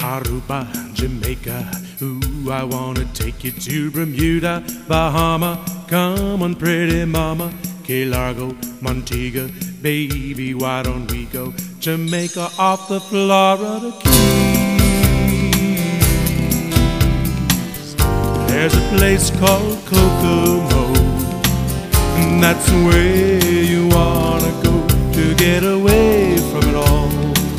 Aruba, Jamaica. Ooh, I wanna take you to Bermuda, Bahama. Come on, pretty mama. Key Largo, Montego. Baby, why don't we go Jamaica off the Florida Keys? There's a place called Kokomo, and that's where you wanna go to get away from it all.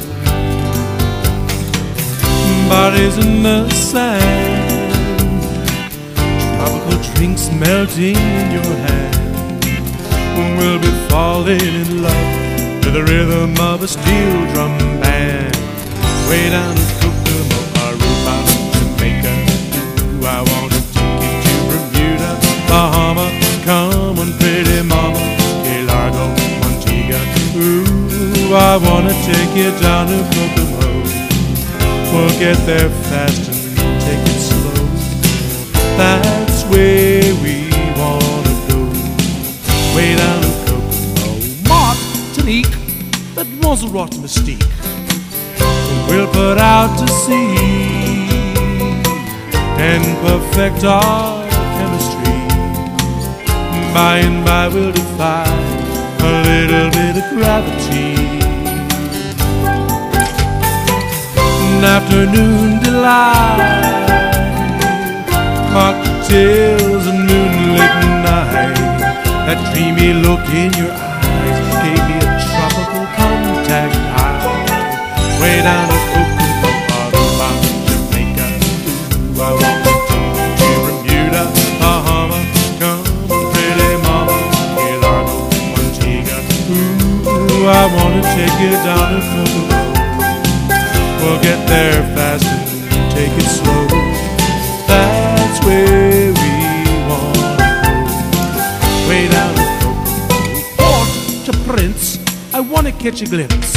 Bodies in the sand, tropical drinks melting in your hand. We'll be falling in love to the rhythm of a steel drum band. Way down in Kokomo, Aruba, Jamaica. Ooh, I wanna take you to Bermuda, Bahama. Come on, pretty mama. Key Largo, Montego. Ooh, I wanna take you down to Kokomo. We'll get there fast and take it slow. That's where we wanna go. Way down in Kokomo, Martinique, that Montserrat mystique. We'll put out to sea and perfect our chemistry. By and by we'll defy a little bit of gravity. An afternoon delight, cocktails and moonlit night. That dreamy look in your eyes gave me a tropical contact high. Way down to Kokomo, Aruba, Jamaica. Ooh, I want to take you to Bermuda, Bahama. Come on, pretty mama. Key Largo, Montego. Ooh, I want to take you down to Kokomo. We'll get there fast and take it slow. That's where we want to go. Way down in Kokomo, Port-au-Prince, I want to catch a glimpse.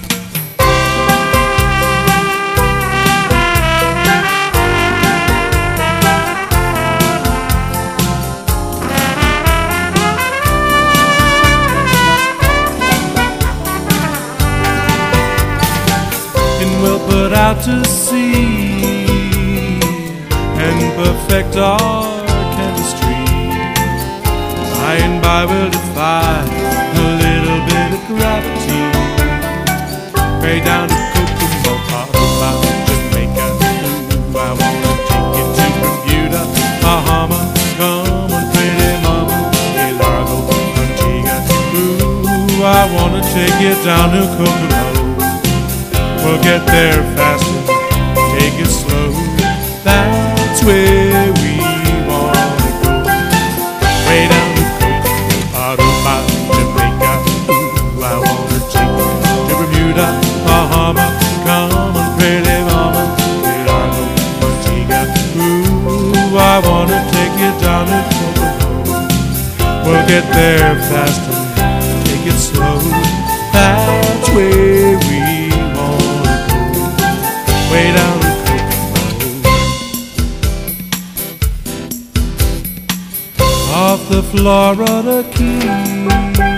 We'll put out to sea and perfect our chemistry. By and by we'll defy a little bit of gravity. Way down to Kokomo, Aruba, Jamaica. Ooh, I wanna take you to Bermuda, Bahama. Come on, pretty mama. Key Largo, Montego. Ooh, I wanna take you down to Kokomo. We'll get there fast and take it slow. That's where we wanna go. Way down to Kokomo, Aruba, Jamaica. Ooh, I wanna take you to Bermuda, Bahama. Come on, pretty mama. Key Largo, Montego. Ooh, I wanna take you down to Kokomo. We'll get there fast and take it slow. That's where we way down in Kokomo, off the Florida Keys.